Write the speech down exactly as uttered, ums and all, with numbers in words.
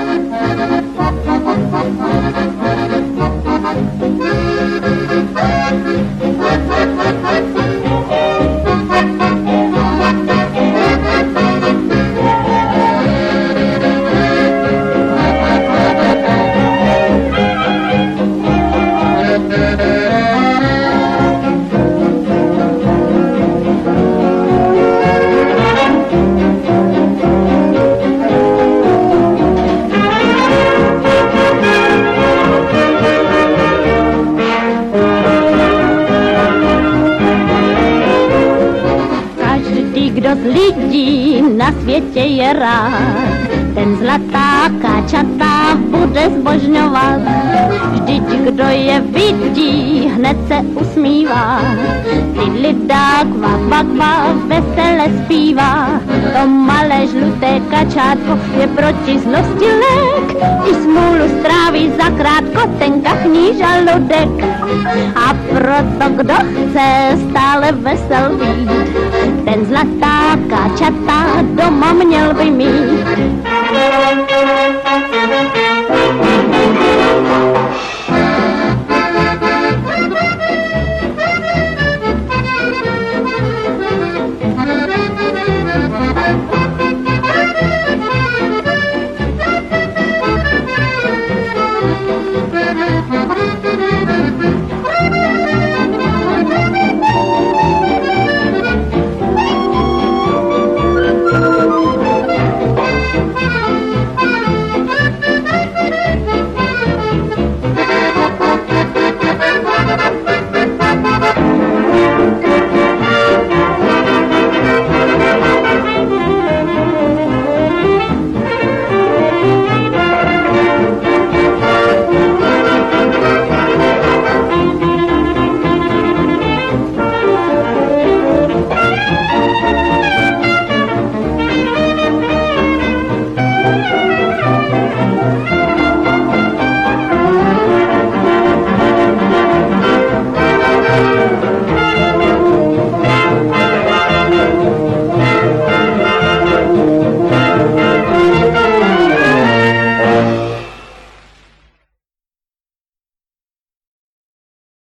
Kdo z lidí na světě je rád, ten zlatá káčata bude zbožňovat. Vždyť kdo je vidí, hned se usmívá. Lidá kva, kva, kva, vesele zpívá. To malé žluté kačátko je proti zlosti lék. I smůlu stráví zakrátko ten kachní žaludek. A proto kdo chce stále vesel být, ten zlatá káčata doma měl by mít.